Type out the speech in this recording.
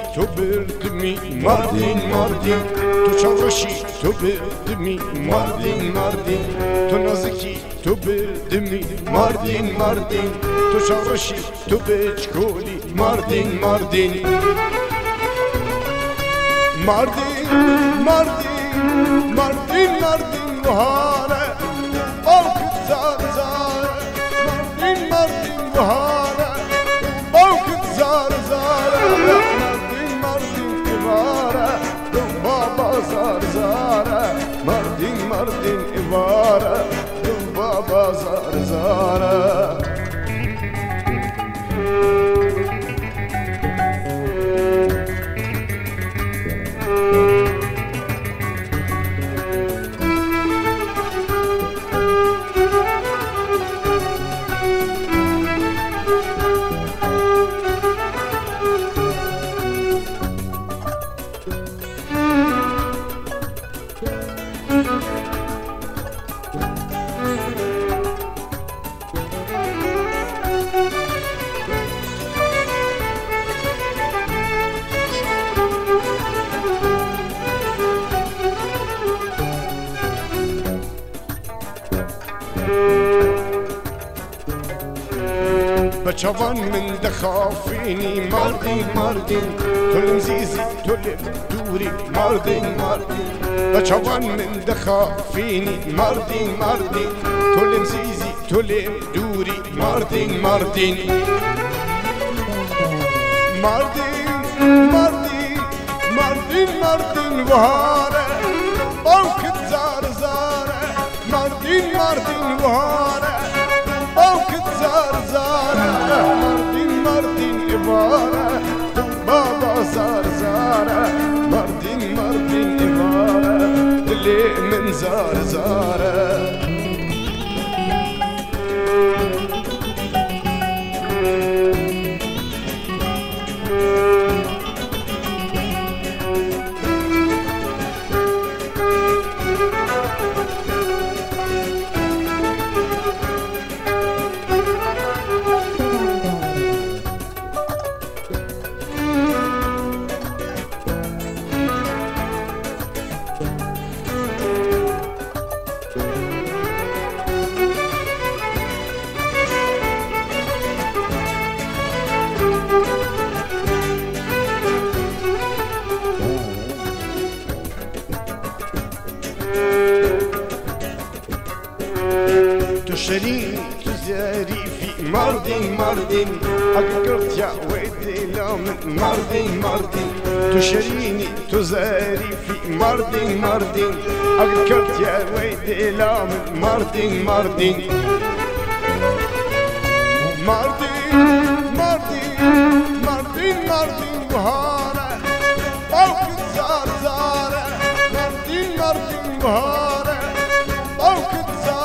تو بردمی مردین مردین، تو چاوشی تو بردمی مردین مردین، تو نازکی تو بردمی مردین مردین، تو چاوشی تو بچکولی مردین مردین. مردین مردین مردین مردین بهاره باوکت زار زاره، مردین مردین بهاره باوکت زار زاره، مردین مردین ایواره دو بابا زار زاره، مردین مردین ایواره دو بابا زار زاره. بچوان من دخافيني مردين مردين، كل مزيزي تلف دوري مردين مردين، بچوان من دخافيني مردين مردين، كل مزيزي تلف دوري مردين مردين. مردين مردين مردين مردين بهاره باوكت زار زاره، مردين مردين بهاره باوكت زار زاره، مردين مردين إبارة بابا زار زاره، مردين مردين إبارة اللي من زار زاره. تو شرين تو زريفي مردين مردين، أقرت يا ويدي لامن مردين مردين، تو شريني تو زريفي مردين مردين، أقرت يا ويدي لامن مردين مردين. مردين مردين مردين مردين بهاره باوكت زار زاره، مردين مردين بهاره